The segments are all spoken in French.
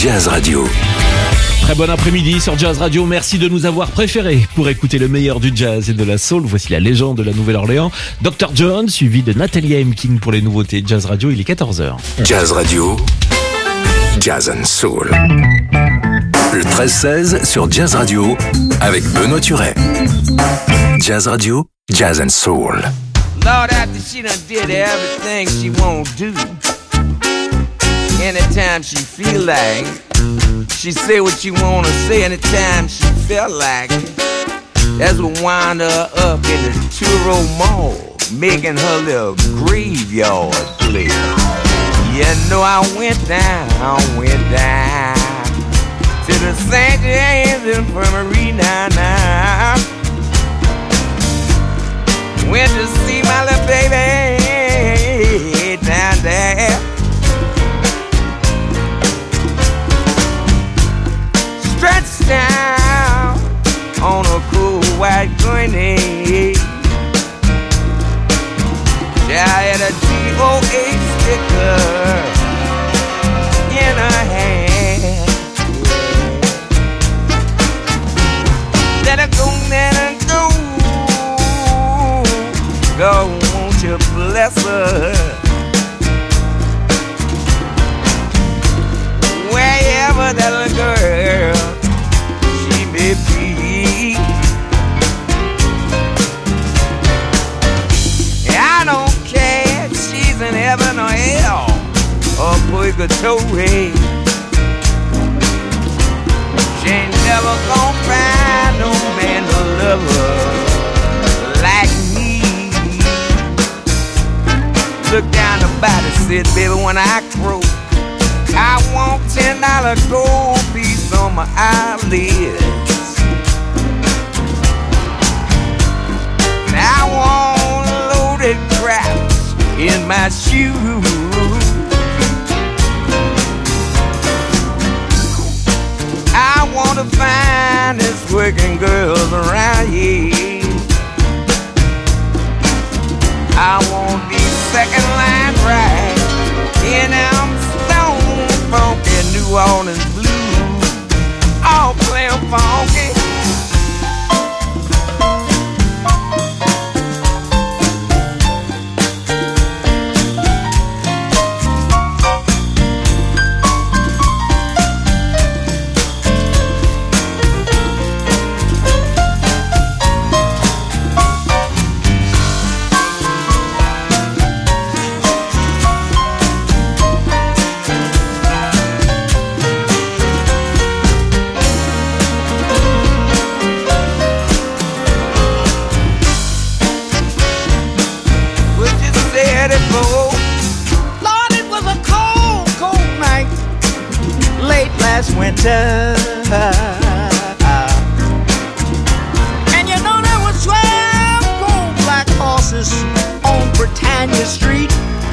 Jazz Radio. Très bon après-midi sur Jazz Radio, merci de nous avoir préférés pour écouter le meilleur du jazz et de la soul. Voici la légende de la Nouvelle-Orléans, Dr. John, suivi de Natalia Hemking pour les nouveautés Jazz Radio, il est 14h. Jazz Radio, Jazz and Soul. Le 13-16 sur Jazz Radio avec Benoît Turet. Jazz Radio, Jazz and Soul. Lord, after she done did everything she won't do, anytime she feel like, she say what she wanna say anytime she felt like it. That's what wound her up in the Turo Mall, making her little graveyard play. You know I went down to the St. James Infirmary now. Went to see my little baby down there. Stretched down on a cool white gurney. I had a DOA sticker in her hand. Let her go, let her go. God, won't you bless her? Wherever that little girl she may be. I don't care if she's in heaven or hell or purgatory. She ain't never gonna find no man to love her like me. Look down the body, said, baby, when I croak, I want $10 gold piece on my eyelids. And I want loaded craps in my shoes. I want to find this working girls around here. I want these second line right in them stone funky New Orleans blues, all playing funky. Winter, and you know there was 12 gold black horses on Britannia Street.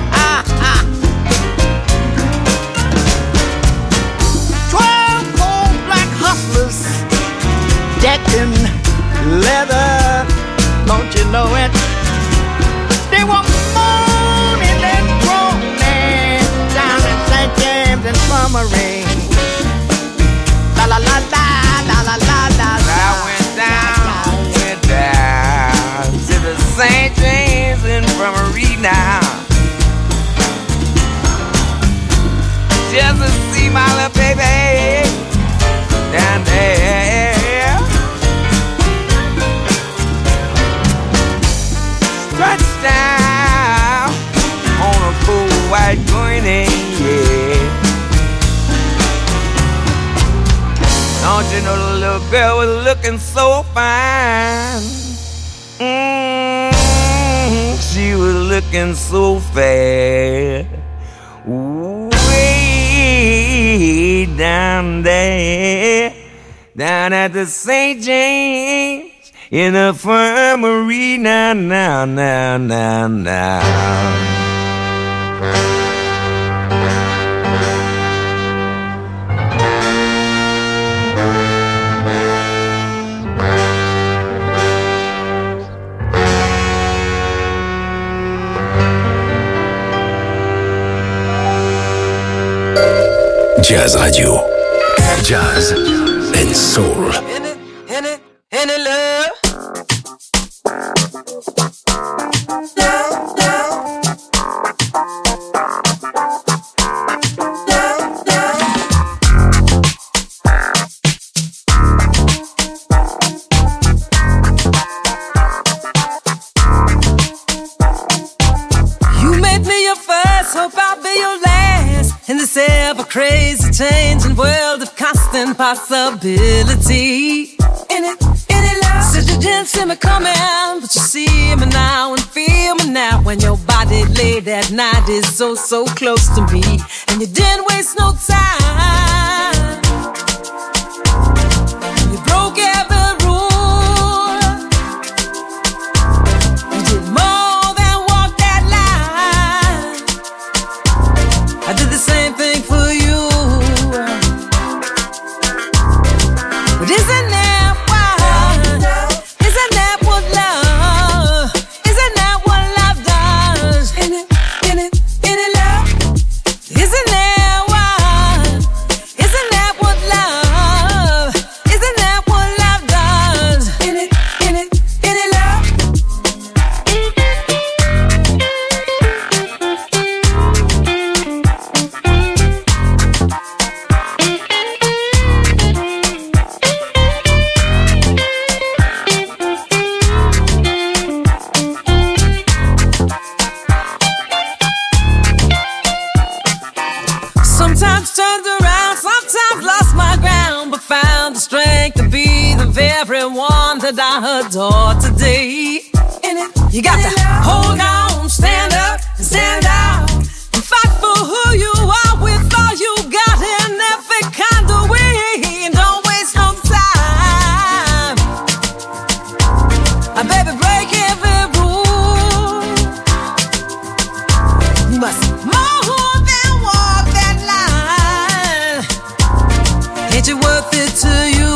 12 gold black hustlers decked in leather, don't you know it? They were moaning and groaning down in St. James Infirmary. La la la la la la la la. I went down to the St. James Infirmary now, just to see my little baby down there. Stretched down on a cool white gurney, yeah. Don't you know the little girl was looking so fine? She was looking so fair. Way down there, down at the St. James Infirmary. Now. Jazz Radio. Jazz and Soul. Any love? Hope I'll be your last in this ever crazy changing world of constant possibility. Any love? Said you didn't see me coming, but you see me now and feel me now. When your body late at night is so close to me, and you didn't waste no time. You broke every rule. You did more than walk that line. I did the same thing for you. But isn't that what? Isn't that what love? Isn't that what love does? Any love? Isn't that what? Isn't that what love? Isn't that what love does? Any love? Sometimes turned around, sometimes lost my ground, but found the strength to be the very one that I adore today. You got to hold on, stand up, and stand out, and fight for who you are with all you got in every kind of way. And don't waste no time. Baby, break every rule. You must more than walk that line. Ain't you worth it to you?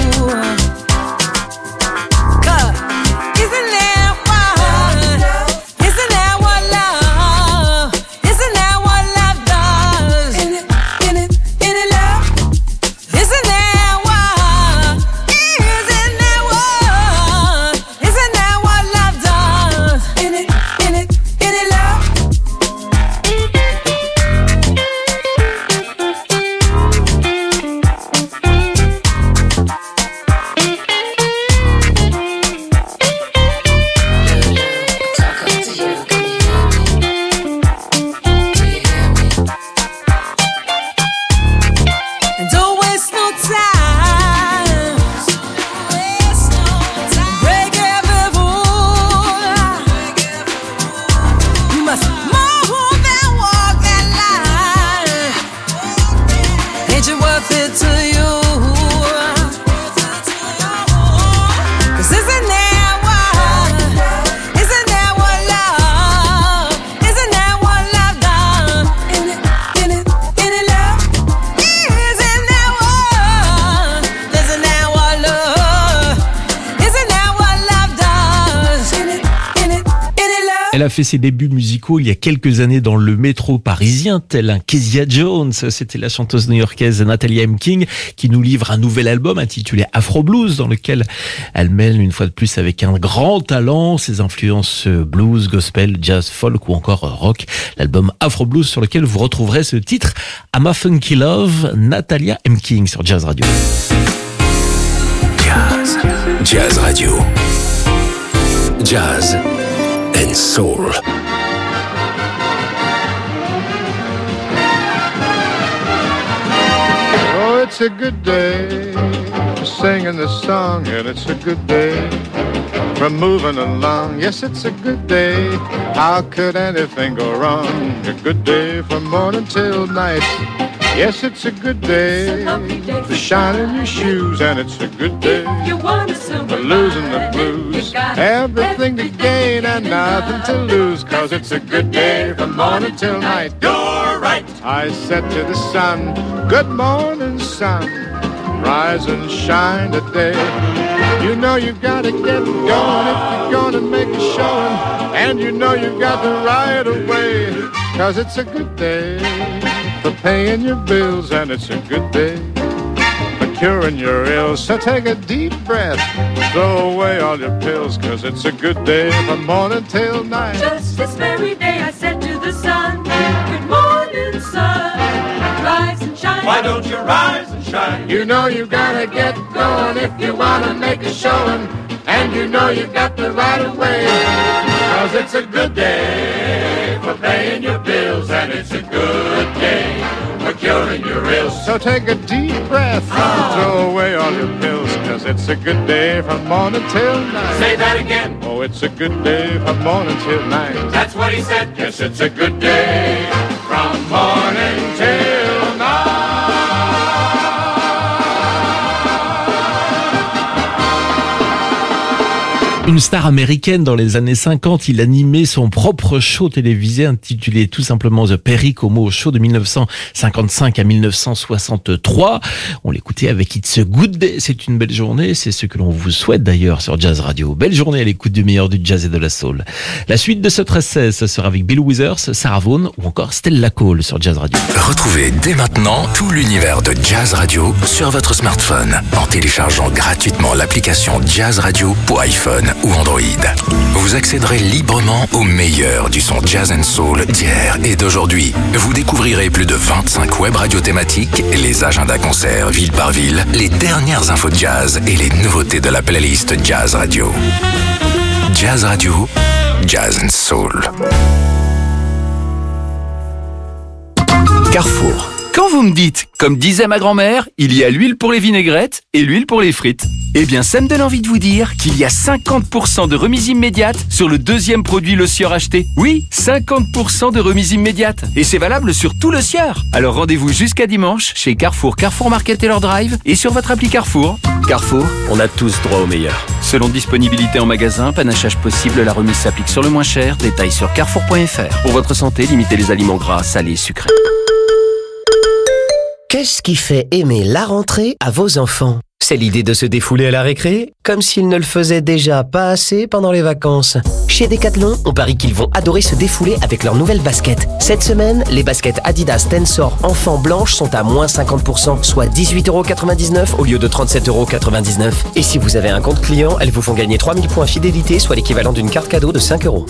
'Cause isn't that what? Isn't that what love? Isn't that what love does? Any love? Isn't that what? Isn't that what? Isn't that what love does? Any love? And don't waste no time. Break every rule. You must more than walk that line. Ain't you worth it to you? 'Cause isn't that what? Isn't that what love? Isn't that what love does? Any love? Isn't that what? Isn't that what love? Isn't that what love does? Any love? Elle a fait ses débuts musicaux il y a quelques années dans le métro parisien, tel un Kezia Jones. C'était la chanteuse new-yorkaise Natalie M. King qui nous livre un nouvel album intitulé Afro Blues, dans lequel elle mêle une fois de plus avec un grand talent ses influences blues, gospel, jazz, folk ou encore rock. L'album Afro Blues sur lequel vous retrouverez ce titre I'm a Funky Love, Natalia M. King sur Jazz Radio. Jazz Radio. Jazz and Soul. Oh, it's a good day for singing this song, and it's a good day for moving along. Yes, it's a good day. How could anything go wrong? A good day from morning till night. Yes, it's a good day for shining your shoes, and it's a good day for losing the blues. Everything to gain and nothing to lose, 'cause it's a good day from morning till night. You're right. I said to the sun, good morning, sun. Rise and shine today. You know you gotta get going if you're gonna make a showing, and you know you got to right away, 'cause it's a good day for paying your bills, and it's a good day curing your ills. So take a deep breath, throw away all your pills, 'cause it's a good day from morning till night. Just this very day I said to the sun, good morning, sun. Rise and shine. Why don't you rise and shine? You know you gotta get going if you wanna make a showing, and you know you got the right of way, 'cause it's a good day for paying your bills, and it's a good day for curing your ills. So take a deep breath, throw away all your pills, 'cause it's a good day from morning till night. Say that again. Oh, it's a good day from morning till night. That's what he said. Yes, it's a good day from morning till night. Une star américaine dans les années 50, il animait son propre show télévisé intitulé tout simplement The Perry Como Show de 1955 à 1963. On l'écoutait avec It's a Good Day, c'est une belle journée, c'est ce que l'on vous souhaite d'ailleurs sur Jazz Radio. Belle journée à l'écoute du meilleur du jazz et de la soul. La suite de ce 13-16, ce sera avec Bill Withers, Sarah Vaughan ou encore Stella Cole sur Jazz Radio. Retrouvez dès maintenant tout l'univers de Jazz Radio sur votre smartphone en téléchargeant gratuitement l'application Jazz Radio pour iPhone ou Android. Vous accéderez librement au meilleur du son jazz and soul d'hier et d'aujourd'hui. Vous découvrirez plus de 25 web radios thématiques, les agendas concerts ville par ville, les dernières infos jazz et les nouveautés de la playlist Jazz Radio. Jazz Radio, Jazz and Soul. Carrefour. Quand vous me dites, comme disait ma grand-mère, il y a l'huile pour les vinaigrettes et l'huile pour les frites. Eh bien, ça me donne envie de vous dire qu'il y a 50% de remise immédiate sur le deuxième produit Le Sieur acheté. Oui, 50% de remise immédiate. Et c'est valable sur tout Le Sieur. Alors rendez-vous jusqu'à dimanche chez Carrefour, Carrefour Market Taylor Drive et sur votre appli Carrefour. Carrefour, on a tous droit au meilleur. Selon disponibilité en magasin, panachage possible, la remise s'applique sur le moins cher. Détails sur carrefour.fr. Pour votre santé, limitez les aliments gras, salés, sucrés. Qu'est-ce qui fait aimer la rentrée à vos enfants ? C'est l'idée de se défouler à la récré, comme s'ils ne le faisaient déjà pas assez pendant les vacances. Chez Decathlon, on parie qu'ils vont adorer se défouler avec leurs nouvelles baskets. Cette semaine, les baskets Adidas Tensor enfants blanches sont à moins 50%, soit 18,99€ au lieu de 37,99€. Et si vous avez un compte client, elles vous font gagner 3000 points fidélité, soit l'équivalent d'une carte cadeau de 5€.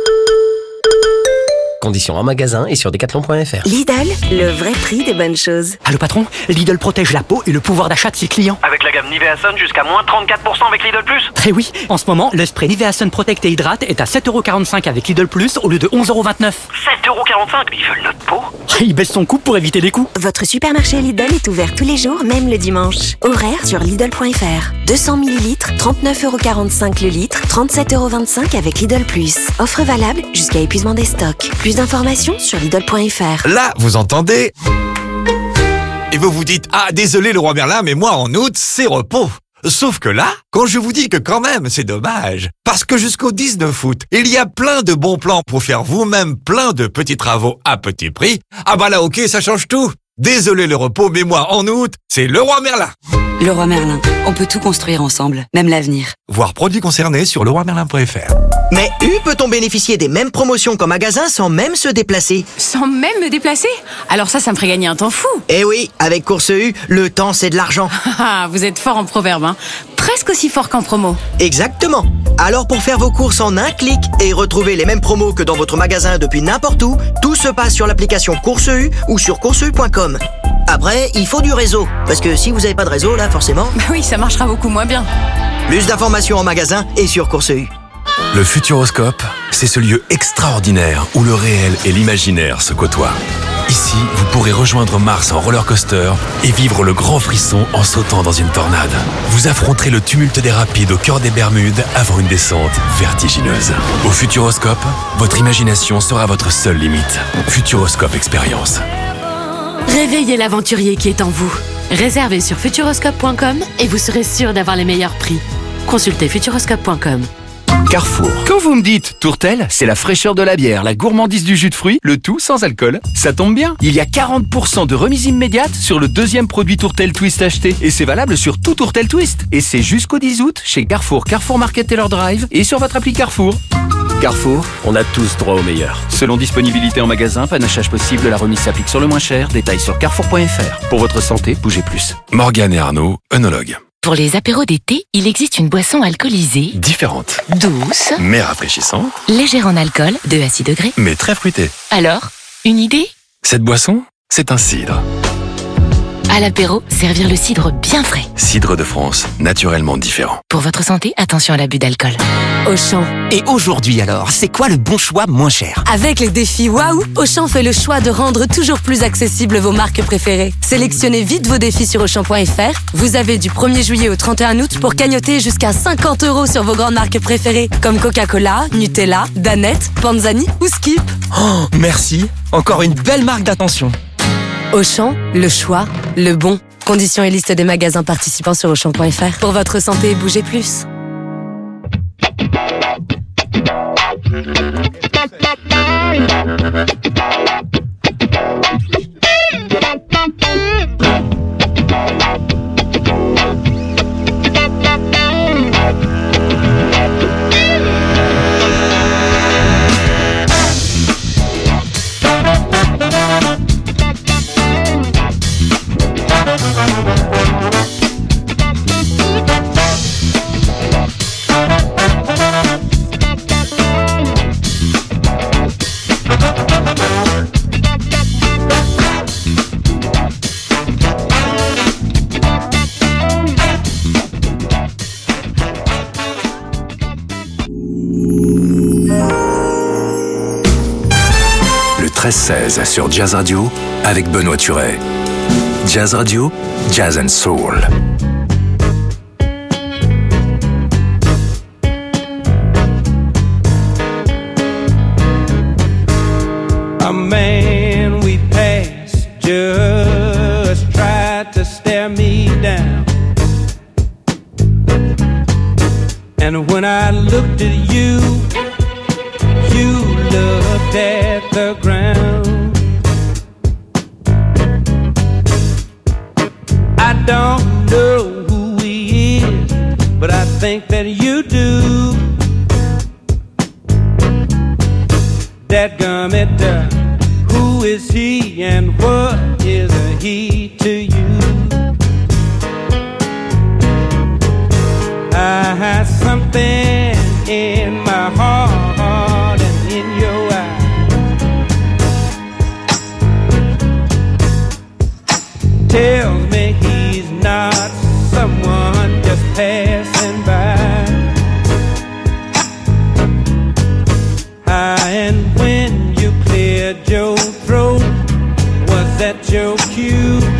Conditions en magasin et sur decathlon.fr. Lidl, le vrai prix des bonnes choses. Allô patron, Lidl protège la peau et le pouvoir d'achat de ses clients. Avec la gamme Nivea Sun jusqu'à moins 34% avec Lidl Plus. Eh oui, en ce moment, le spray Nivea Sun Protect et Hydrate est à 7,45€ avec Lidl Plus au lieu de 11,29€. 7,45€, mais ils veulent notre peau. Il baisse son coût pour éviter les coûts. Votre supermarché Lidl est ouvert tous les jours, même le dimanche. Horaire sur Lidl.fr. 200 ml, 39,45€ le litre, 37,25€ avec Lidl Plus. Offre valable jusqu'à épuisement des stocks. Plus d'informations sur Lidl.fr. Là, vous entendez ? Et vous vous dites, ah désolé Leroy Merlin, mais moi en août, c'est repos. Sauf que là, quand je vous dis que quand même, c'est dommage. Parce que jusqu'au 19 août, il y a plein de bons plans pour faire vous-même plein de petits travaux à petit prix. Ah bah là, ok, ça change tout. Désolé le repos, mais moi en août, c'est Leroy Merlin. Leroy Merlin, on peut tout construire ensemble, même l'avenir. Voir produits concernés sur leroymerlin.fr. Mais peut-on bénéficier des mêmes promotions qu'en magasin sans même se déplacer ? Sans même me déplacer ? Alors ça me ferait gagner un temps fou. Eh oui, avec Course U, le temps c'est de l'argent. Vous êtes fort en proverbe, hein. Presque aussi fort qu'en promo. Exactement. Alors pour faire vos courses en un clic et retrouver les mêmes promos que dans votre magasin depuis n'importe où, tout se passe sur l'application Course U ou sur courseu.com. Après, il faut du réseau, parce que si vous n'avez pas de réseau, là, forcément... Bah oui, ça marchera beaucoup moins bien. Plus d'informations en magasin et sur Course U. Le Futuroscope, c'est ce lieu extraordinaire où le réel et l'imaginaire se côtoient. Ici, vous pourrez rejoindre Mars en roller coaster et vivre le grand frisson en sautant dans une tornade. Vous affronterez le tumulte des rapides au cœur des Bermudes avant une descente vertigineuse. Au Futuroscope, votre imagination sera votre seule limite. Futuroscope Expérience. Réveillez l'aventurier qui est en vous. Réservez sur futuroscope.com et vous serez sûr d'avoir les meilleurs prix. Consultez futuroscope.com. Carrefour. Quand vous me dites tourtelle, c'est la fraîcheur de la bière, la gourmandise du jus de fruits, le tout sans alcool. Ça tombe bien, il y a 40% de remise immédiate sur le deuxième produit tourtelle Twist acheté. Et c'est valable sur tout tourtelle Twist. Et c'est jusqu'au 10 août chez Carrefour, Carrefour Market Taylor Drive et sur votre appli Carrefour. Carrefour, on a tous droit au meilleur. Selon disponibilité en magasin, panachage possible, la remise s'applique sur le moins cher. Détails sur carrefour.fr. Pour votre santé, bougez plus. Morgane et Arnaud, œnologues. Pour les apéros d'été, il existe une boisson alcoolisée, Différente, douce, mais rafraîchissante, légère en alcool, 2 à 6 degrés. mais très fruitée. Alors, une idée? Cette boisson, c'est un cidre. À l'apéro, servir le cidre bien frais. Cidre de France, naturellement différent. Pour votre santé, attention à l'abus d'alcool. Auchan. Et aujourd'hui alors, c'est quoi le bon choix moins cher? Avec les défis Waouh, Auchan fait le choix de rendre toujours plus accessibles vos marques préférées. Sélectionnez vite vos défis sur Auchan.fr. Vous avez du 1er juillet au 31 août pour cagnotter jusqu'à 50 € sur vos grandes marques préférées, comme Coca-Cola, Nutella, Danette, Panzani ou Skip. Oh, merci. Encore une belle marque d'attention. Auchan, le choix, le bon. Conditions et liste des magasins participants sur Auchan.fr. Pour votre santé, bougez plus. Le 13-16 sur Jazz Radio avec Benoît Turet. Jazz Radio, Jazz and Soul. A man we passed just tried to stare me down. And when I looked at you, you looked at the ground. I don't know who he is, but I think that you do. Dadgummit, who is he and what is he to you? I had something in my heart and in your eyes tells me he's not someone just passing by. And when you cleared your throat, was that your cue?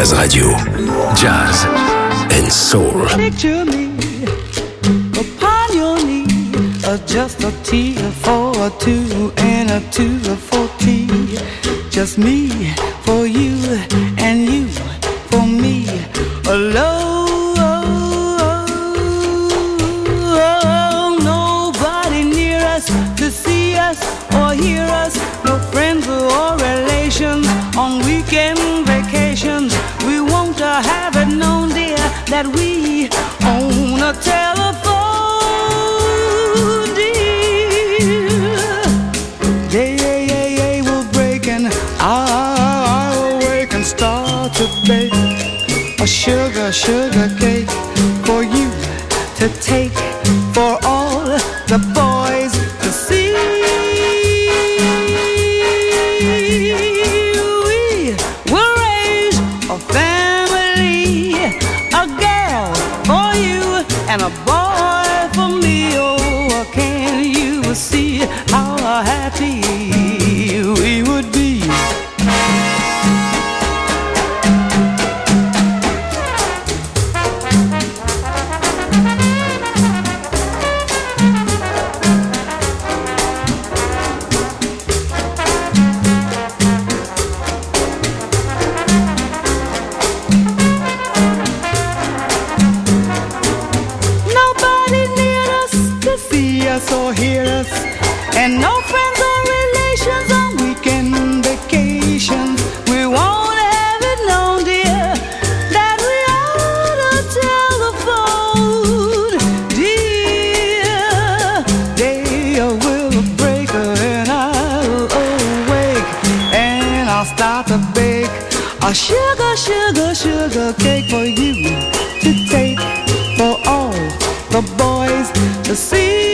Jazz Radio. Jazz and Soul. Picture me upon your knee, just a T for a 2 and a 2 for T. Just me for you and you for me alone. Nobody near us to see us or hear us. No friends or relations on weekend vacations. We want to have it known, dear, that we own a telephone, dear. Day will break and I'll wake and start to bake a sugar cake for you to take, for all the boys to see. We will raise a family, a girl for you and a boy for me. Oh, can you see how happy we would be? Or hear us, and no friends or relations on weekend vacations. We won't have it known, dear, that we own a telephone, dear. Day will break and I'll awake and I'll start to bake a sugar cake for you to take, for all the boys to see.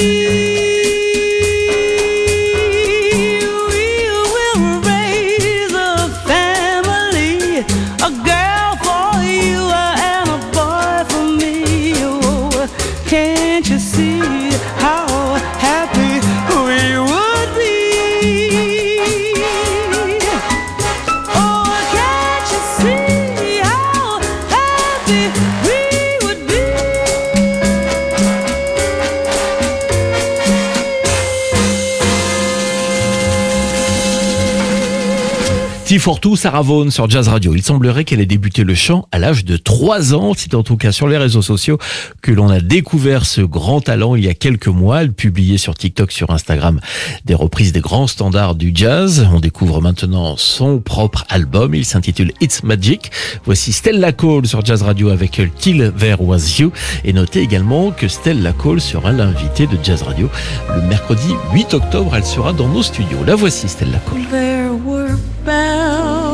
T42, Sarah Vaughan sur Jazz Radio. Il semblerait qu'elle ait débuté le chant à l'âge de 3 ans. C'est en tout cas sur les réseaux sociaux que l'on a découvert ce grand talent il y a quelques mois. Elle publiait sur TikTok, sur Instagram, des reprises des grands standards du jazz. On découvre maintenant son propre album. Il s'intitule It's Magic. Voici Stella Cole sur Jazz Radio avec Till There Was You. Et notez également que Stella Cole sera l'invitée de Jazz Radio le mercredi 8 octobre. Elle sera dans nos studios. La voici, Stella Cole. There were bells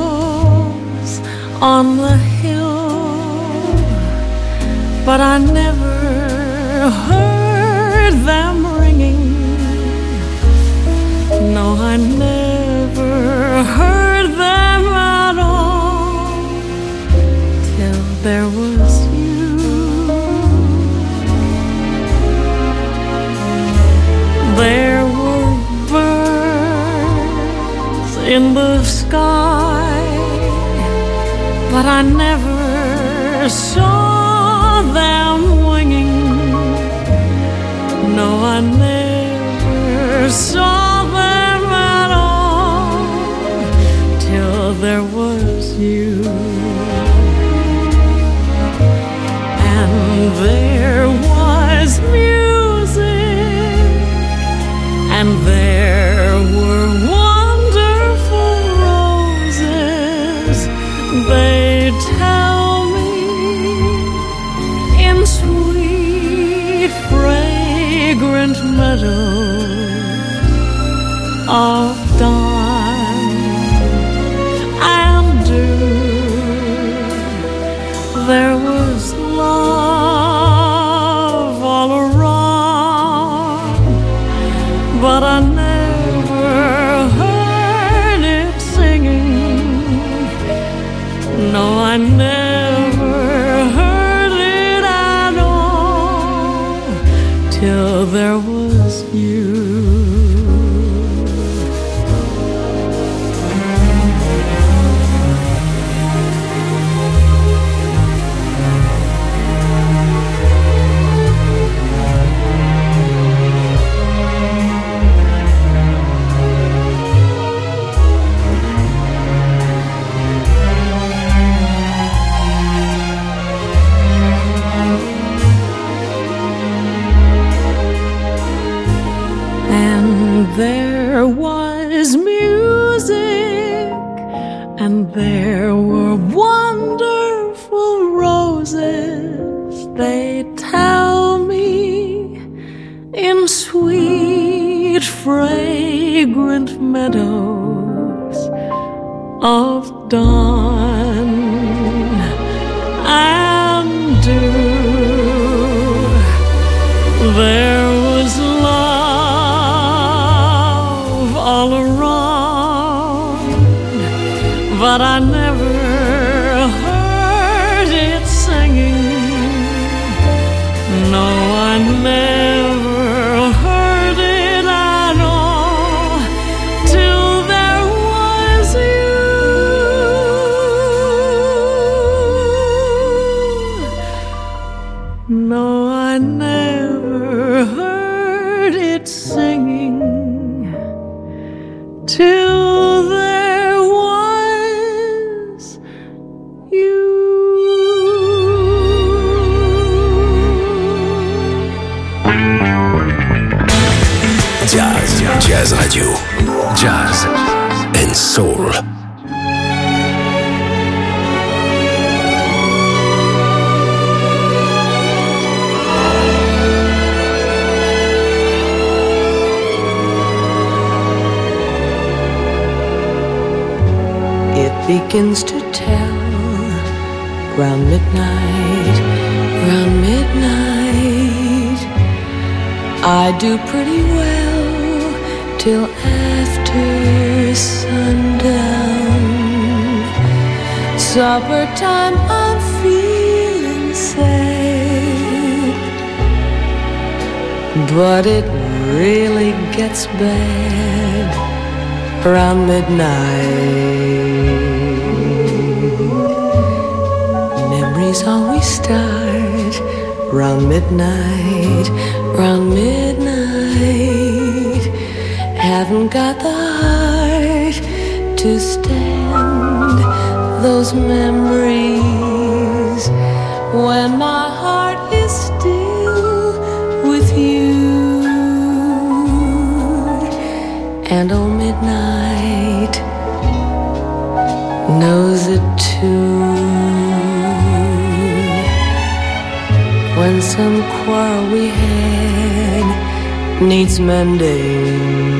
on the hill, but I never heard them ringing. No, I never heard them at all, till there was you. There were birds in the sky, but I never saw them winging. No, I never saw them at all, till there was you. And there was music, and there were wonderful roses. They tell me in sweet, fragrant meadows of dawn and dew, there was love all around, but I never heard it singing. No, I never heard it at all, till there was you. roses, they tell me, in sweet, fragrant meadows of dawn and dew, there was love all around, but I never heard it singing. No, I never heard it at all till there was you. No, I never heard it singing till there was you. Jazz Radio. Jazz and Soul. It begins to tell round midnight, round midnight. I do pretty well till after sundown. Supper time, I'm feeling sad, but it really gets bad around midnight. Memories always start round midnight, round midnight. Haven't got the heart to stand those memories when my heart is still with you. And oh, midnight knows it too. When some quarrel we had needs mending,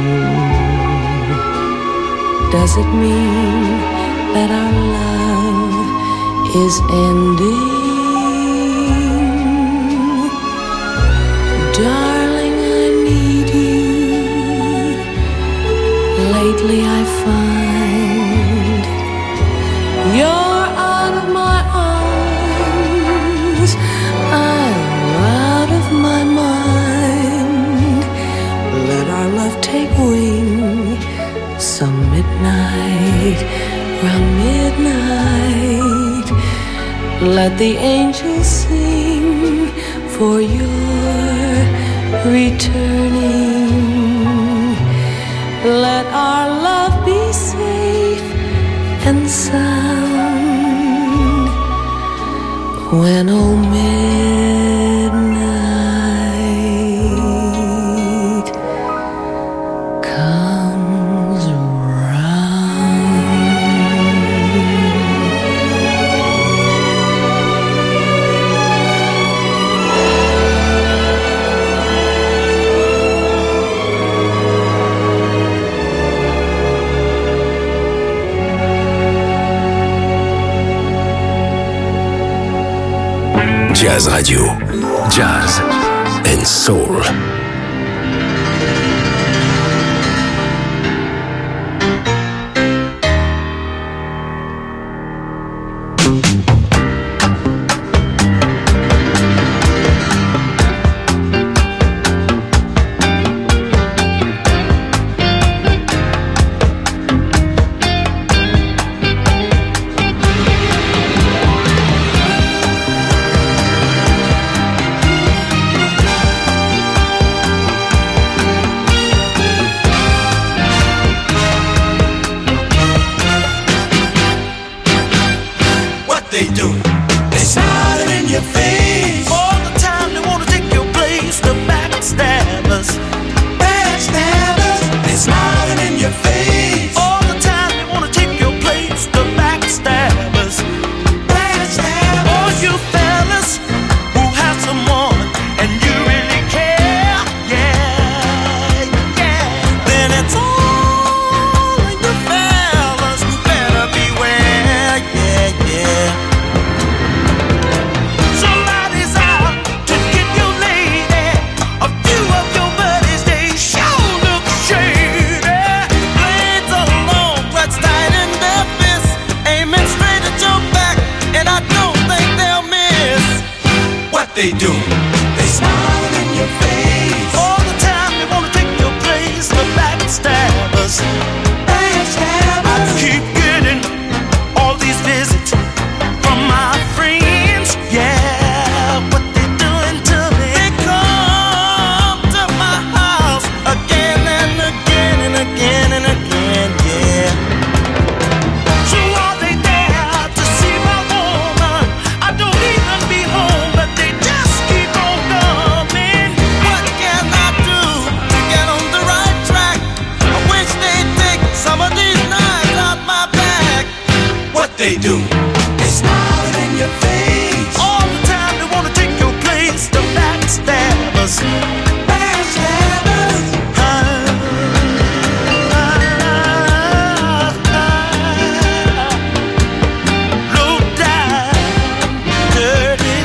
does it mean that our love is ending? Darling, I need you. Lately I find you're out of my arms, I'm out of my mind. Let our love take wing some midnight, round midnight. Let the angels sing for your returning. Let our love be safe and sound when oh midnight comes Jazz Radio. Jazz and Soul. They do. They smiling in your face all the time. They wanna take your place. The backstabbers, backstabbers. They smiling in your face all the time. They wanna take your place. The backstabbers, backstabbers. Oh, you fell they do? They smile in your face. All the time they wanna take your place. The backstabbers. I keep getting all these visits from my friends. Yeah, what they doing to me? They come to my house again and again and again and again. Yeah. So are they there to see my woman? I don't even be home, but they just keep on coming. What can I do to get on the right track? I wish they'd take some of these knives out my back. What they do? They smile in your face. All the time they wanna take your place. The backstabbers. Backstabbers. Low down, dirty.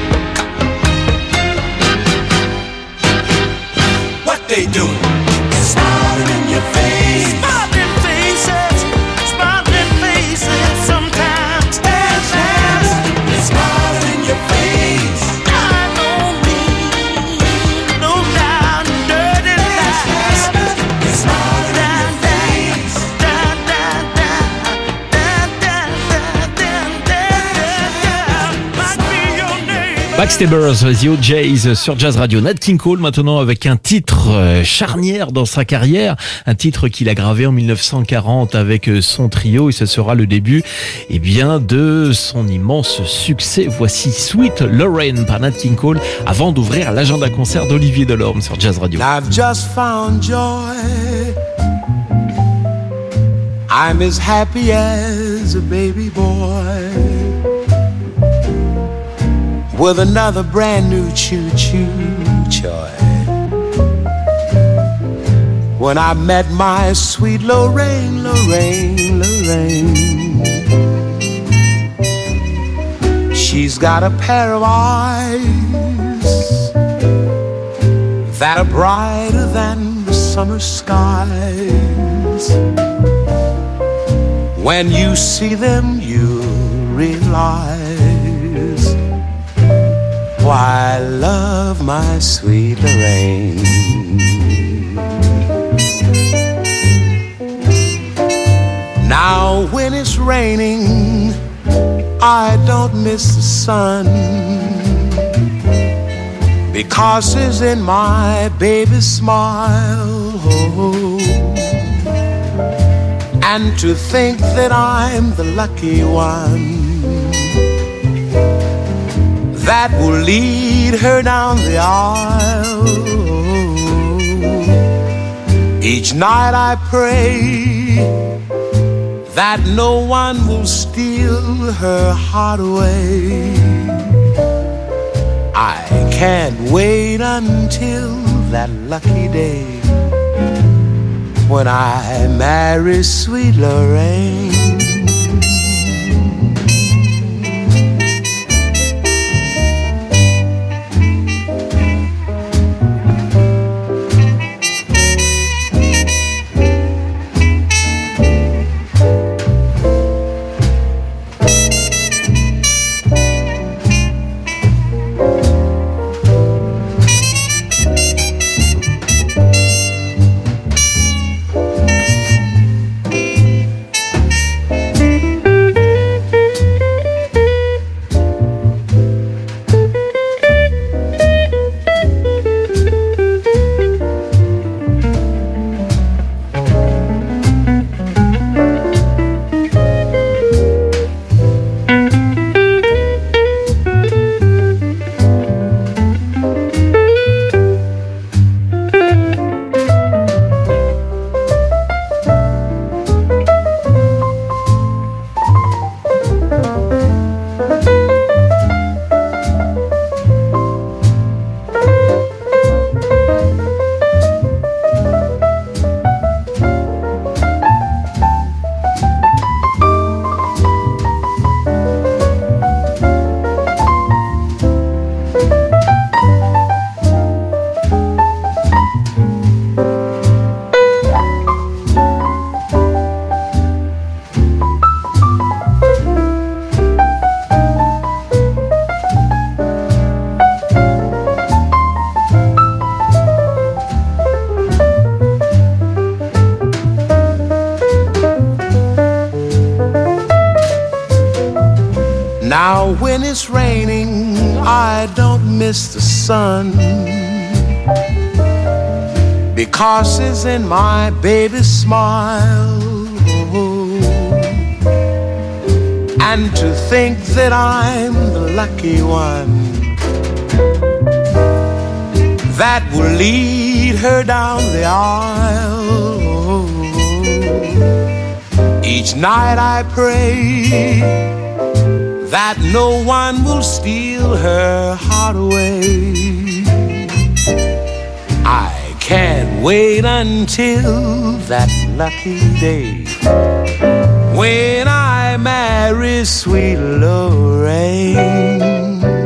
What they do? Smiling in your face. Smiling faces. Smiling faces. Sometimes. They smile in your face. I know me. Low down, dirty lies. They smile in your face. Down, down, down, down, down, down, down, down. Might be your name. Backstabbers, The OJs sur Jazz Radio. Nat King Cole maintenant avec un titre charnière dans sa carrière, un titre qu'il a gravé en 1940 avec son trio et ce sera le début de son immense succès. Voici Sweet Lorraine par Nat King Cole avant d'ouvrir l'agenda concert d'Olivier Delorme sur Jazz Radio. I've just found joy. I'm as happy as a baby boy with another brand new choo-choo toy. When I met my sweet Lorraine, Lorraine, Lorraine. She's got a pair of eyes that are brighter than the summer skies. When you see them, you realize why I love my sweet Lorraine. Now when it's raining, I don't miss the sun, because it's in my baby's smile. And to think that I'm the lucky one that will lead her down the aisle. Each night I pray that no one will steal her heart away. I can't wait until that lucky day when I marry sweet Lorraine. Now when it's raining, I don't miss the sun, because it's in my baby's smile. And to think that I'm the lucky one that will lead her down the aisle. Each night I pray that no one will steal her heart away. I can't wait until that lucky day when I marry sweet Lorraine.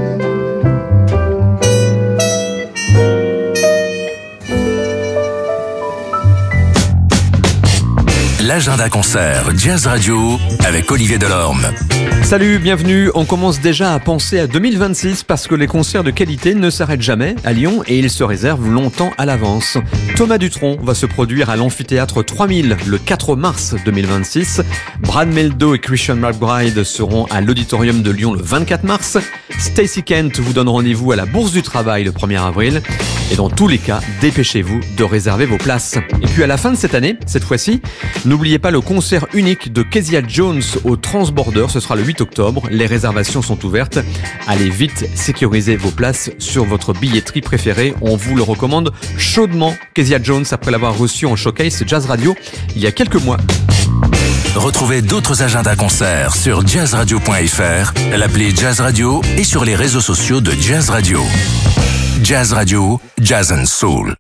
L'agenda concert Jazz Radio avec Olivier Delorme. Salut, bienvenue. On commence déjà à penser à 2026 parce que les concerts de qualité ne s'arrêtent jamais à Lyon et ils se réservent longtemps à l'avance. Thomas Dutronc va se produire à l'amphithéâtre 3000 le 4 mars 2026. Brad Mehldau et Christian McBride seront à l'auditorium de Lyon le 24 mars. Stacey Kent vous donne rendez-vous à la Bourse du Travail le 1er avril. Et dans tous les cas, dépêchez-vous de réserver vos places. Et puis à la fin de cette année, cette fois-ci, n'oubliez pas le concert unique de Kezia Jones au Transborder. Ce sera le 8 octobre. Les réservations sont ouvertes. Allez vite sécuriser vos places sur votre billetterie préférée. On vous le recommande chaudement. Kezia Jones, après l'avoir reçu en showcase Jazz Radio il y a quelques mois. Retrouvez d'autres agendas concerts sur jazzradio.fr, l'appli Jazz Radio et sur les réseaux sociaux de Jazz Radio. Jazz Radio, Jazz and Soul.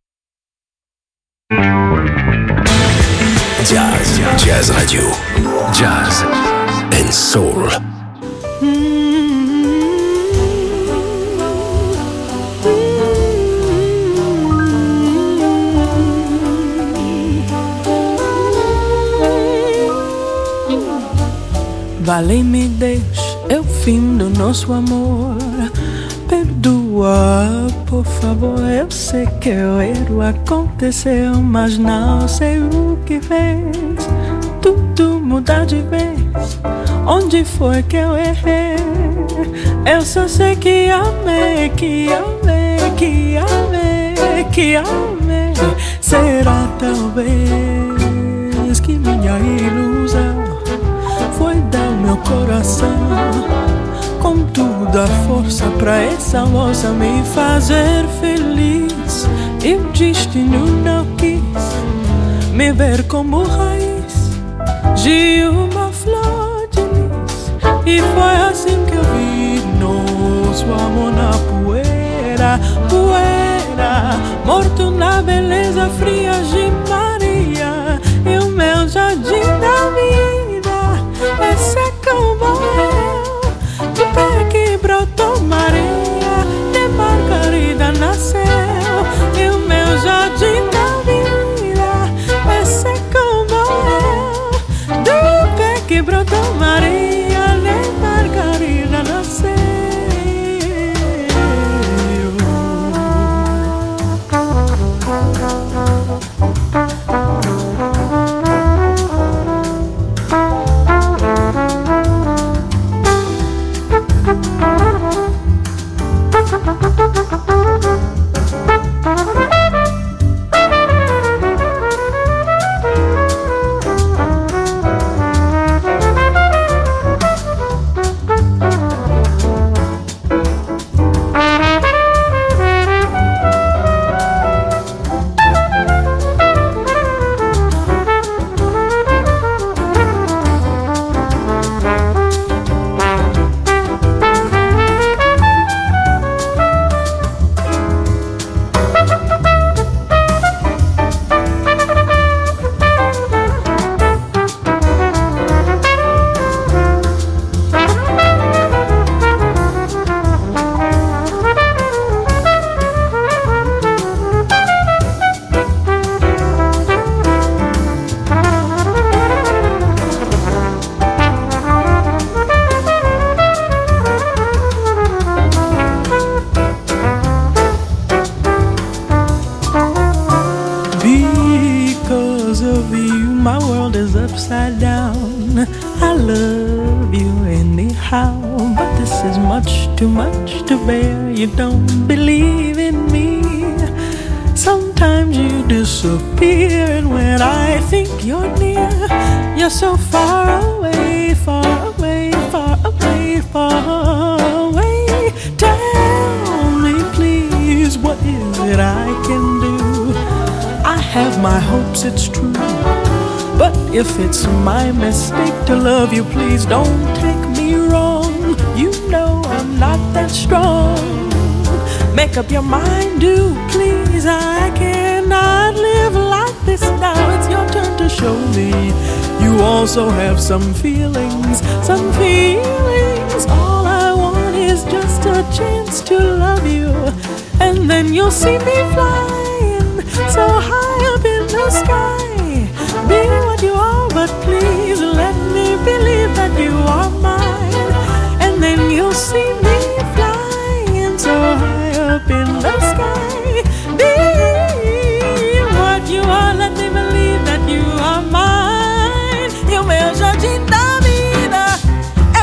Jazz Radio, Jazz and Soul. Vale-me, deixe, é o fim do nosso amor. Perdoa, por favor, eu sei que o erro aconteceu, mas não sei o que fez tudo mudar de vez. Onde foi que eu errei? Eu só sei que amei, que amei, que amei, que amei. Será talvez que minha ilusão foi dar meu coração com toda a força pra essa moça me fazer feliz. E o destino não quis me ver como raiz de uma flor de lis. E foi assim que eu vi nosso amor na poeira, poeira, morto na beleza fria de Maria. E o meu jardim da vida é ser como eu, de pé que brotou Maria, de Margarida nasceu. E o meu jardim da vida é ser como eu, do pé que brotou Maria, de Margarida nasceu. but this is much too much to bear. You don't believe in me. Sometimes you disappear, and when I think you're near, you're so far away, far away, far away, far away. Tell me please, what is it I can do? I have my hopes, it's true, but if it's my mistake to love you, please don't take me wrong. You know I'm not that strong. Make up your mind, do please. I cannot live like this now. It's your turn to show me you also have some feelings, some feelings. All I want is just a chance to love you, and then you'll see me flying so high up in the sky. Be what you are, but please let me believe that you are mine, and then you'll see me flying so high up in the sky. Be what you are, let me believe that you are mine. E o meu jardim da vida é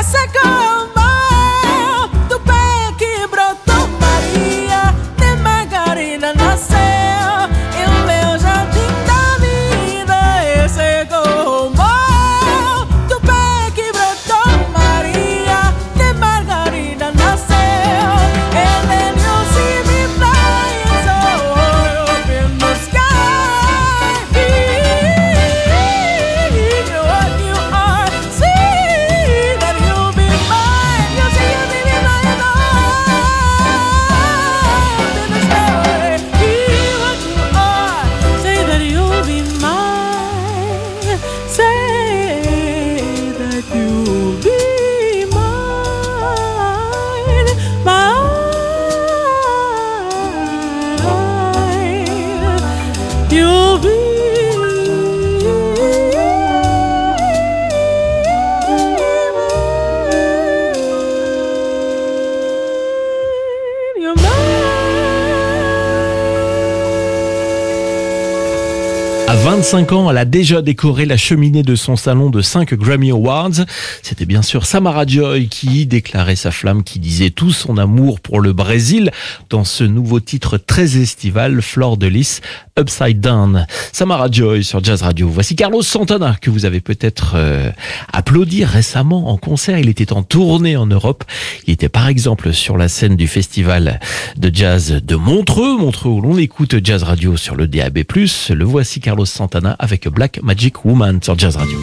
como do pé que brotou Maria, de Margarida nasceu. E o meu jardim da vida é como do pé que brotou Maria, de Margarida nasceu. And then you'll see me flying so high up in the sky. Be what you are, see that you'll be mine. You'll see me flying so high up in the sky. Be what you are, say that you'll be mine. Say that you'll be mine, mine. You'll be you're mine. À 25 ans, elle a déjà décoré la cheminée de son salon de 5 Grammy Awards. C'était bien sûr Samara Joy qui déclarait sa flamme, qui disait tout son amour pour le Brésil dans ce nouveau titre très estival, Flor de Lis, Upside Down. Samara Joy sur Jazz Radio. Voici Carlos Santana, que vous avez peut-être applaudi récemment en concert. Il était en tournée en Europe. Il était par exemple sur la scène du festival de jazz de Montreux où l'on écoute Jazz Radio sur le DAB+. Le voici Carlos Santana avec Black Magic Woman sur Jazz Radio.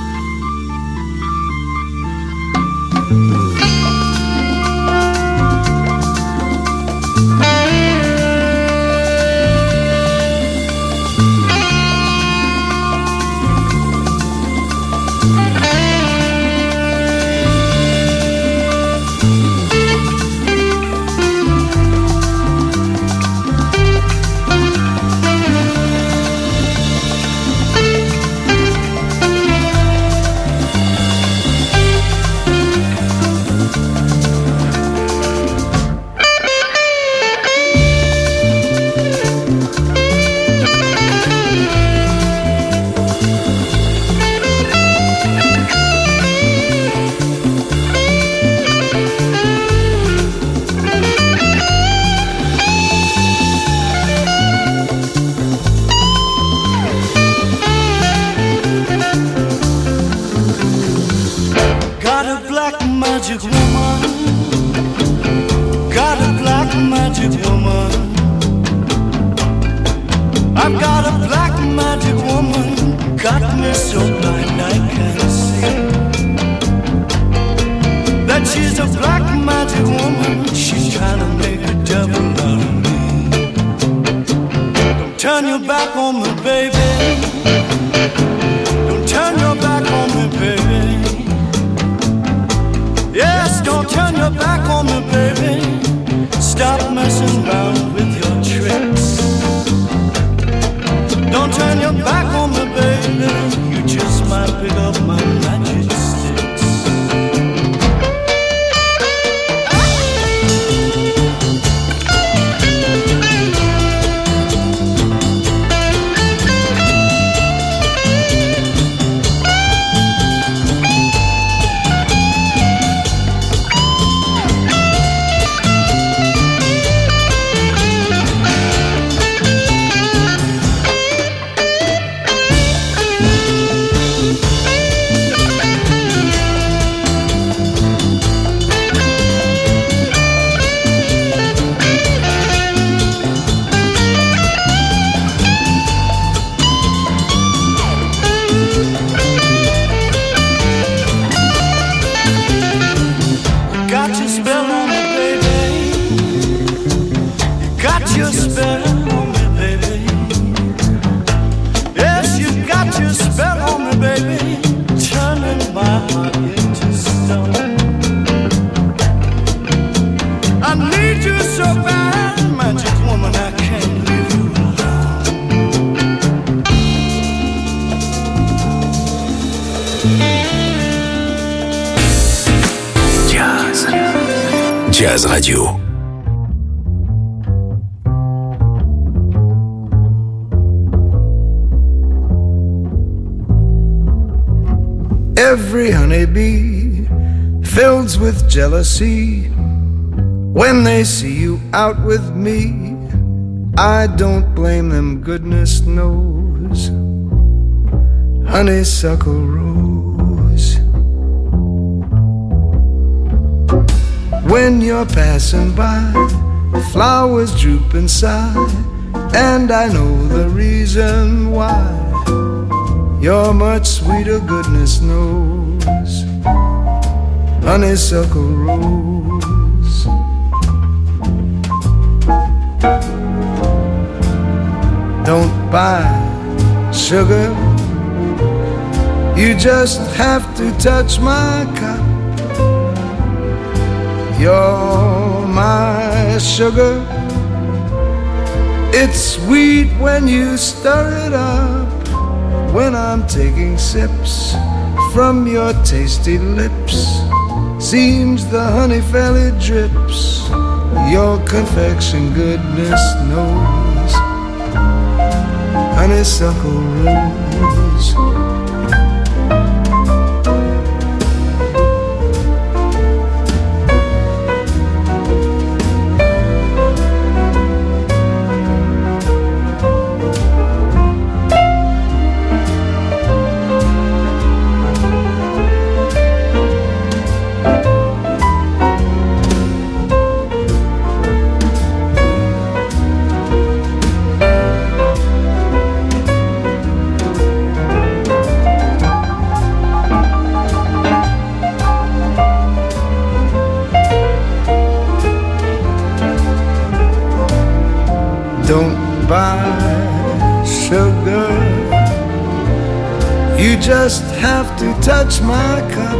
Got a black magic woman. Got a black magic woman. I've got a black magic woman. Got me so blind I can't see that she's a black magic woman. She's trying to make a devil out of me. Don't turn your back on me, baby. Don't turn your back on me, baby. Yes, don't turn your back on me, baby. Stop messing around with your tricks. Don't turn your back on me, baby. You just might pick up my magic sticks. on me, baby. You got your spell on me, baby. Yes, you got your spell on me, baby. Turning my heart into stone. I need you so bad, magic woman, I can't leave you alone. Jazz Radio. Every honeybee fills with jealousy when they see you out with me. I don't blame them, goodness knows. Honeysuckle rose. When you're passing by, flowers droop and sigh, and I know the reason why. You're much sweeter, goodness knows. Honeysuckle rose. Don't buy sugar, you just have to touch my cup. You're my sugar, it's sweet when you stir it up. When I'm taking sips from your tasty lips, seems the honey fairly drips. Your confection, goodness knows. Honeysuckle rose. Don't buy sugar, you just have to touch my cup.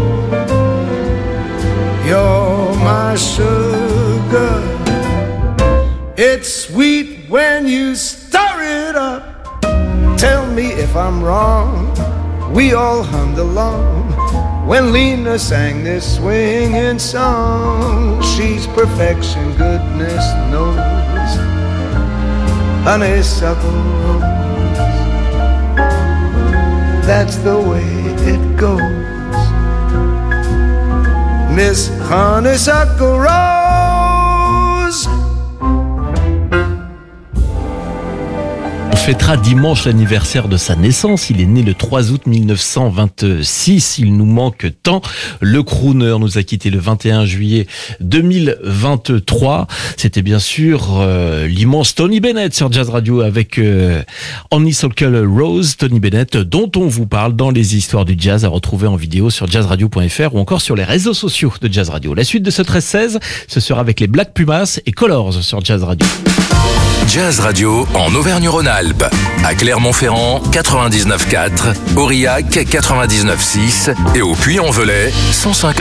You're my sugar, it's sweet when you stir it up. Tell me if I'm wrong, we all hummed along when Lena sang this swinging song. She's perfection, goodness knows. Honeysuckle rose, that's the way it goes. Miss Honeysuckle Rose. On fêtera dimanche l'anniversaire de sa naissance. Il est né le 3 août 1926. Il nous manque tant. Le crooner nous a quitté le 21 juillet 2023. C'était bien sûr l'immense Tony Bennett sur Jazz Radio avec Honeysuckle Rose. Tony Bennett dont on vous parle dans les histoires du jazz à retrouver en vidéo sur jazzradio.fr ou encore sur les réseaux sociaux de Jazz Radio. La suite de ce 13-16, ce sera avec les Black Pumas et Colors sur Jazz Radio. Jazz Radio en Auvergne-Rhône-Alpes. À Clermont-Ferrand, 99.4, Aurillac, 99.6 et au Puy-en-Velay, 105.1.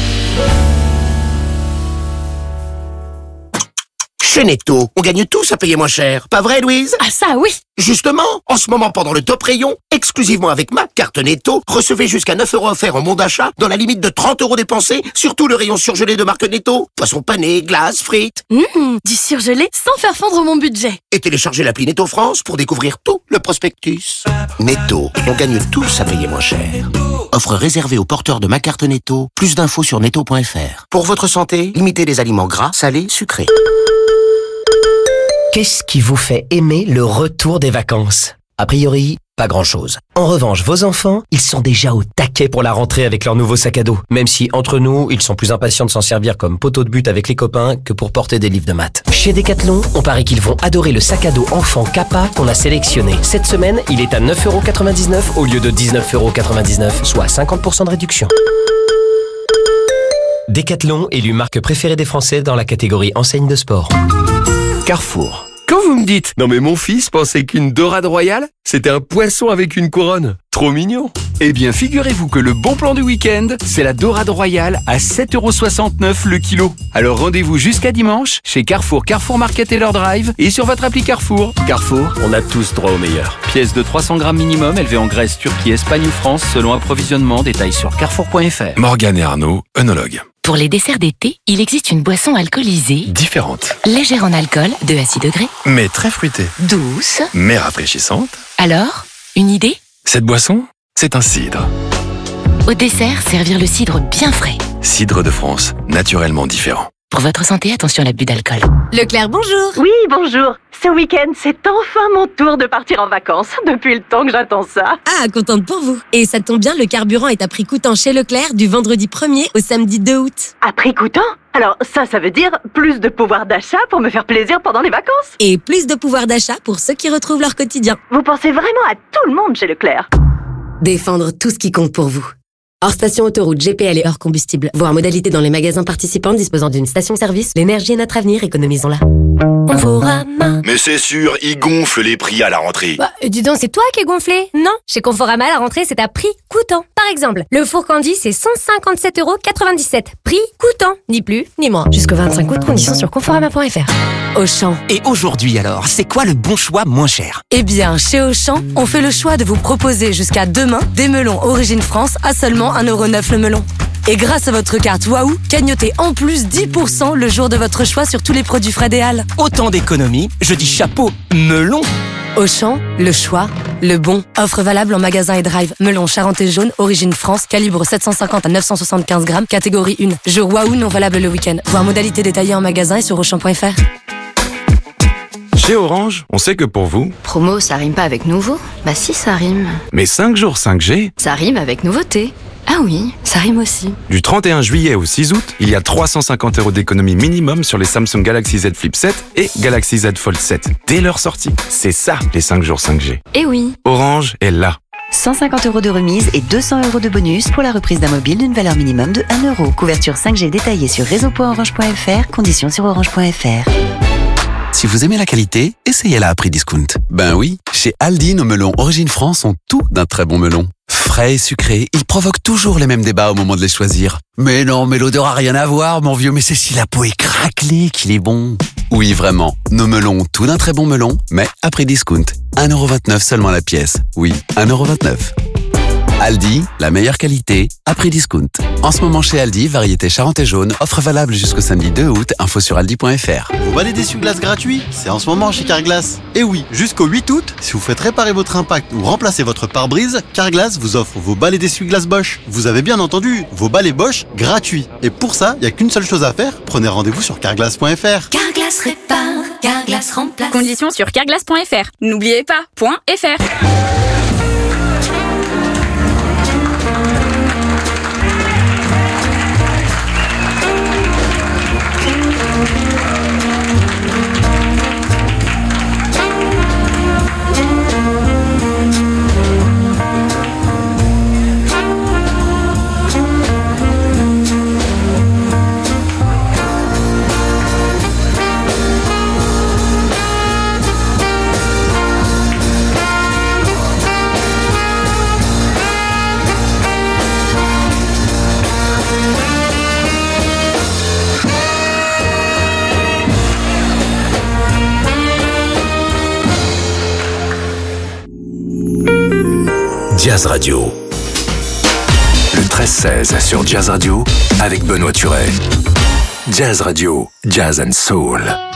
Chez Netto, on gagne tous à payer moins cher. Pas vrai, Louise? Ah ça, oui. Justement, en ce moment, pendant le top rayon, exclusivement avec ma carte Netto, recevez jusqu'à 9 € offerts en bon d'achat dans la limite de 30 € dépensés sur tout le rayon surgelé de marque Netto. Poissons panés, glaces, frites. Du surgelé sans faire fondre mon budget. Et téléchargez l'appli Netto France pour découvrir tout le prospectus. Netto, on gagne tous à payer moins cher. Offre réservée aux porteurs de ma carte Netto. Plus d'infos sur netto.fr. Pour votre santé, limitez les aliments gras, salés, sucrés. Qu'est-ce qui vous fait aimer le retour des vacances? A priori, pas grand-chose. En revanche, vos enfants, ils sont déjà au taquet pour la rentrée avec leur nouveau sac à dos. Même si, entre nous, ils sont plus impatients de s'en servir comme poteau de but avec les copains que pour porter des livres de maths. Chez Decathlon, on parie qu'ils vont adorer le sac à dos enfant Kappa qu'on a sélectionné. Cette semaine, il est à 9,99 € au lieu de 19,99 €, soit 50% de réduction. Décathlon, élu marque préférée des Français dans la catégorie enseigne de sport. Carrefour. Quand vous me dites « Non mais mon fils pensait qu'une dorade royale, c'était un poisson avec une couronne. Trop mignon !» Eh bien, figurez-vous que le bon plan du week-end, c'est la dorade royale à 7,69€ le kilo. Alors rendez-vous jusqu'à dimanche chez Carrefour, Carrefour Market et leur drive et sur votre appli Carrefour. Carrefour, on a tous droit au meilleur. Pièce de 300 grammes minimum, élevée en Grèce, Turquie, Espagne ou France, selon approvisionnement. Détails sur carrefour.fr. Morgane et Arnaud, œnologues. Pour les desserts d'été, il existe une boisson alcoolisée, Différente, légère en alcool, de à 6 degrés, mais très fruitée, douce. mais rafraîchissante. Alors, une idée ? Cette boisson, c'est un cidre. Au dessert, servir le cidre bien frais. Cidre de France, naturellement différent. Pour votre santé, attention à l'abus d'alcool. Leclerc, bonjour. Oui, bonjour. Ce week-end, c'est enfin mon tour de partir en vacances. Depuis le temps que j'attends ça. Ah, contente pour vous. Et ça tombe bien, le carburant est à prix coûtant chez Leclerc du vendredi 1er au samedi 2 août. À prix coûtant ? Alors ça veut dire plus de pouvoir d'achat pour me faire plaisir pendant les vacances. Et plus de pouvoir d'achat pour ceux qui retrouvent leur quotidien. Vous pensez vraiment à tout le monde chez Leclerc ? Défendre tout ce qui compte pour vous. Hors station autoroute, GPL et hors combustible. Voir modalité dans les magasins participants disposant d'une station-service. L'énergie est notre avenir, économisons-la. Conforama. Mais c'est sûr, ils gonflent les prix à la rentrée. Bah, dis donc, c'est toi qui es gonflé. Non, chez Conforama, la rentrée, c'est à prix coûtant. Par exemple, le four Candy, c'est 157,97€. Prix coûtant, ni plus, ni moins. Jusqu'au 25 août, conditions sur conforama.fr. Auchan. Et aujourd'hui alors, c'est quoi le bon choix moins cher ? Eh bien, chez Auchan, on fait le choix de vous proposer jusqu'à demain des melons Origine France à seulement 1,9€ le melon. Et grâce à votre carte Waouh, cagnotez en plus 10% le jour de votre choix sur tous les produits frais des Halles. Autant d'économies, je dis chapeau, melon. Auchan, le choix, le bon. Offre valable en magasin et drive. Melon Charentais jaune, Origine France, calibre 750 à 975 grammes, catégorie 1. Jour Waouh non valable le week-end. Voir modalité détaillée en magasin et sur Auchan.fr. Chez Orange, on sait que pour vous... Promo, ça rime pas avec nouveau. Bah si, ça rime. Mais 5 jours 5G... Ça rime avec nouveauté. Ah oui, ça rime aussi. Du 31 juillet au 6 août, il y a 350€ d'économie minimum sur les Samsung Galaxy Z Flip 7 et Galaxy Z Fold 7 dès leur sortie. C'est ça, les 5 jours 5G. Eh oui. Orange est là. 150€ de remise et 200€ de bonus pour la reprise d'un mobile d'une valeur minimum de 1€. Couverture 5G détaillée sur réseau.orange.fr, conditions sur orange.fr. Si vous aimez la qualité, essayez-la à prix discount. Ben oui, chez Aldi, nos melons Origine France ont tout d'un très bon melon. Frais et sucrés, ils provoquent toujours les mêmes débats au moment de les choisir. Mais non, mais l'odeur a rien à voir, mon vieux, mais c'est si la peau est craquelée qu'il est bon. Oui, vraiment, nos melons ont tout d'un très bon melon, mais à prix discount. 1,29€ seulement la pièce. Oui, 1,29€. Aldi, la meilleure qualité, à prix discount. En ce moment chez Aldi, variété Charentais jaune, offre valable jusqu'au samedi 2 août, info sur aldi.fr. Vous balais d'essuie-glace gratuit ? C'est en ce moment chez Carglass. Et oui, jusqu'au 8 août, si vous faites réparer votre impact ou remplacer votre pare-brise, Carglass vous offre vos balais d'essuie-glace Bosch. Vous avez bien entendu, vos balais Bosch gratuits. Et pour ça, il n'y a qu'une seule chose à faire, prenez rendez-vous sur carglass.fr. Carglass répare, Carglass remplace. Conditions sur carglass.fr. N'oubliez pas, .fr. Jazz Radio. Le 13-16 sur Jazz Radio avec Benoît Turet. Jazz Radio, Jazz and Soul.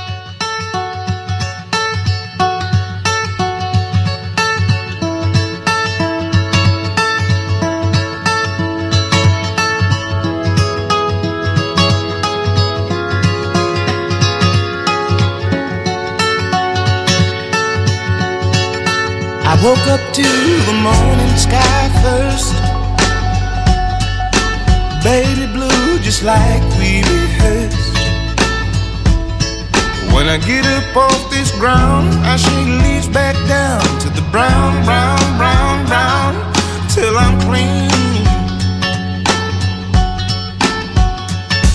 I woke up to the morning sky first, baby blue just like we rehearsed. When I get up off this ground, I shake leaves back down to the brown, brown, brown, brown, till I'm clean.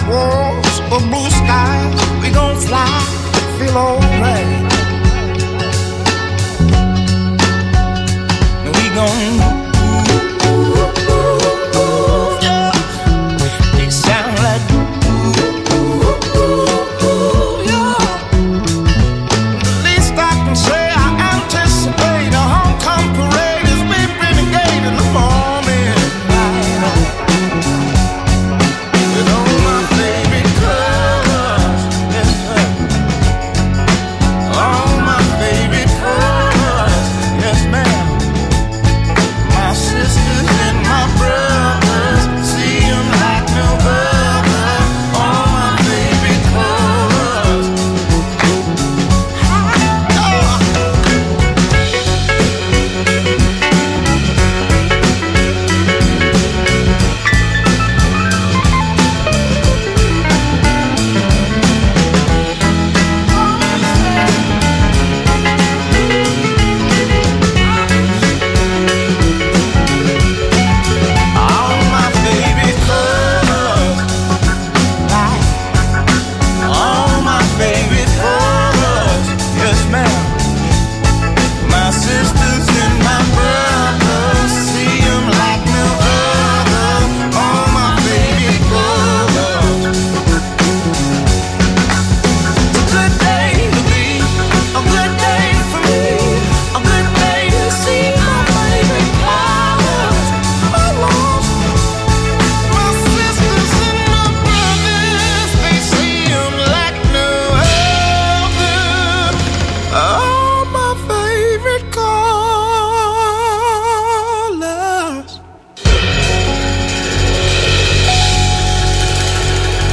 won't